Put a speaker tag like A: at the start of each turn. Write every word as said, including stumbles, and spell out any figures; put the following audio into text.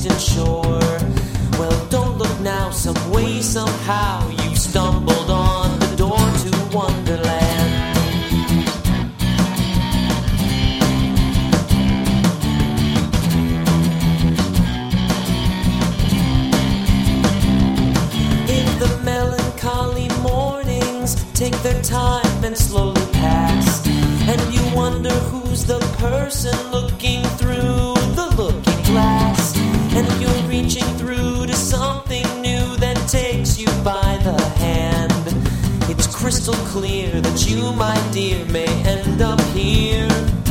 A: distant shore. Well, don't look now, some way, somehow you stumbled on the door to Wonderland. If the melancholy mornings take their time and slowly pass, and you wonder who's the person looking through the looking glass, and you're reaching through to something new that takes you by the hand, it's crystal clear that you, my dear, may end up here.